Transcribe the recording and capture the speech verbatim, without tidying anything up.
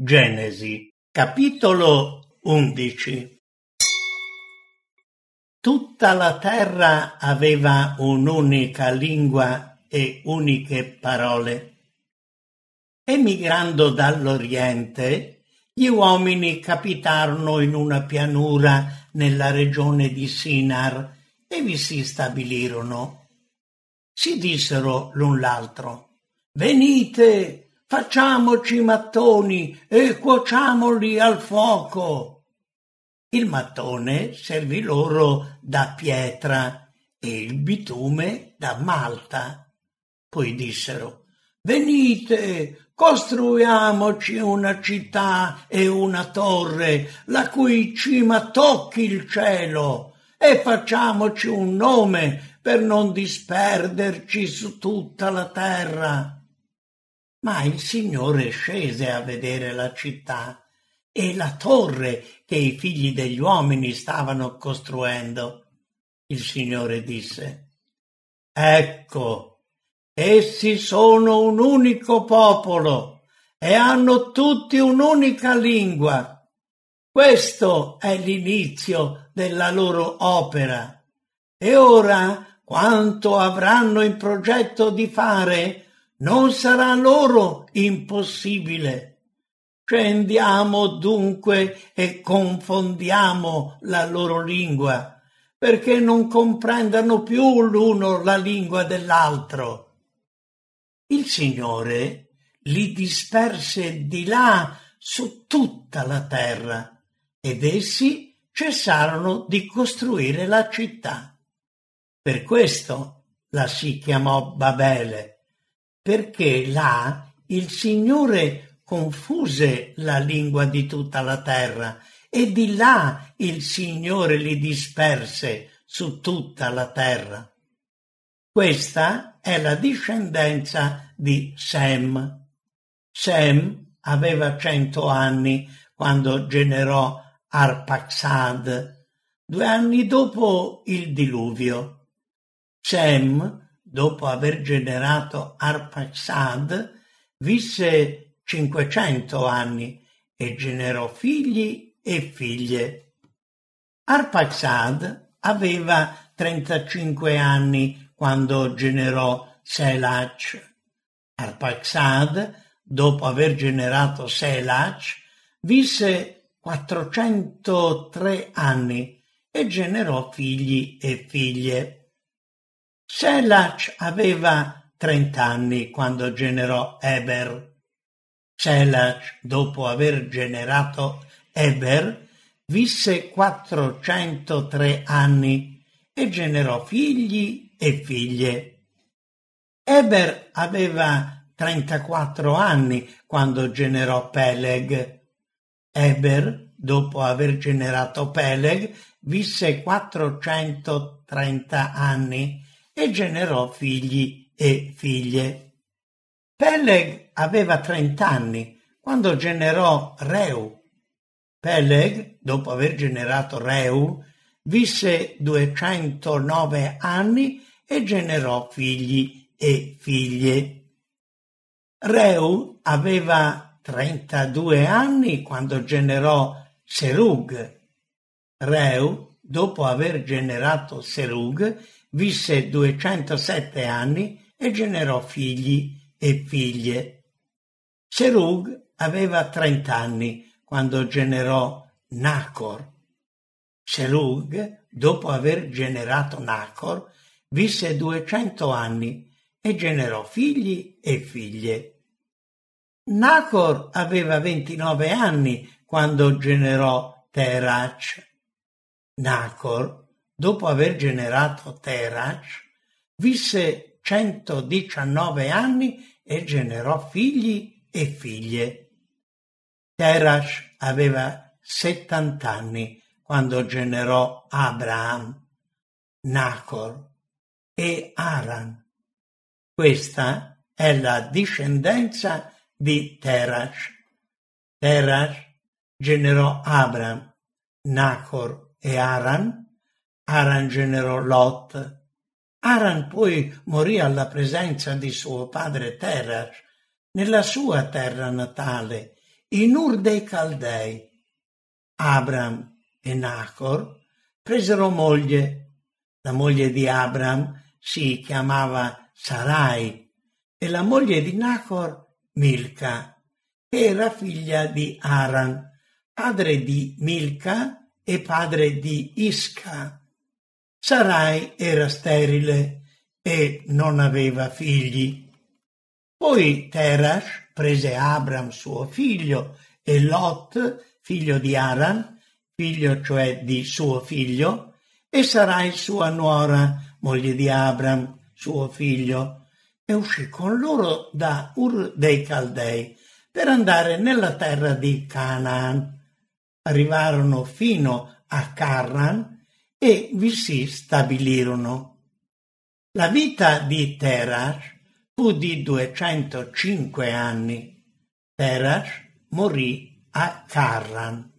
Genesi, capitolo undici. Tutta la terra aveva un'unica lingua e uniche parole. Emigrando dall'Oriente, gli uomini capitarono in una pianura nella regione di Sinar e vi si stabilirono. Si dissero l'un l'altro: «Venite, facciamoci mattoni e cuociamoli al fuoco». Il mattone servì loro da pietra e il bitume da malta. Poi dissero: «Venite, costruiamoci una città e una torre, la cui cima tocchi il cielo, e facciamoci un nome per non disperderci su tutta la terra». Ma il Signore scese a vedere la città e la torre che i figli degli uomini stavano costruendo. Il Signore disse: «Ecco, essi sono un unico popolo e hanno tutti un'unica lingua. Questo è l'inizio della loro opera. E ora, quanto avranno in progetto di fare, non sarà loro impossibile. Scendiamo dunque e confondiamo la loro lingua, perché non comprendano più l'uno la lingua dell'altro». Il Signore li disperse di là su tutta la terra, ed essi cessarono di costruire la città. Per questo la si chiamò Babele, perché là il Signore confuse la lingua di tutta la terra e di là il Signore li disperse su tutta la terra. Questa è la discendenza di Sem. Sem aveva cento anni quando generò Arpaxad, due anni dopo il diluvio. Sem, dopo aver generato Arpaxad, visse cinquecento anni e generò figli e figlie. Arpaxad aveva trentacinque anni quando generò Selac. Arpaxad, dopo aver generato Selac, visse quattrocentotre anni e generò figli e figlie. Selac aveva trenta anni quando generò Eber. Selac, dopo aver generato Eber, visse quattrocentotre anni e generò figli e figlie. Eber aveva trentaquattro anni quando generò Peleg. Eber, dopo aver generato Peleg, visse quattrocentotrenta anni e generò figli e figlie. Peleg aveva trent'anni quando generò Reu. Peleg, dopo aver generato Reu, visse duecentonove anni e generò figli e figlie. Reu aveva trentadue anni quando generò Serug. Reu, dopo aver generato Serug, visse duecentosette anni e generò figli e figlie. Serug aveva trent'anni quando generò Nacor. Serug, dopo aver generato Nacor, visse duecento anni e generò figli e figlie. Nacor aveva ventinove anni quando generò Terac. Nacor, dopo aver generato Terac, visse centodiciannove anni e generò figli e figlie. Terac aveva settant'anni quando generò Abraham, Nacor e Aran. Questa è la discendenza di Terac. Terac generò Abraham, Nacor e Aran. Aran generò Lot. Aran poi morì alla presenza di suo padre Terac nella sua terra natale in Ur dei Caldei. Abram e Nacor presero moglie. La moglie di Abram si chiamava Sarai e la moglie di Nacor Milca, che era figlia di Aran, padre di Milca e padre di Isca. Sarai era sterile e non aveva figli. Poi Terash prese Abram suo figlio e Lot, figlio di Aran, figlio cioè di suo figlio, e Sarai sua nuora, moglie di Abram, suo figlio, e uscì con loro da Ur dei Caldei per andare nella terra di Canaan. Arrivarono fino a Carran e vi si stabilirono. La vita di Terash fu di duecentocinque anni. Terash morì a Carran.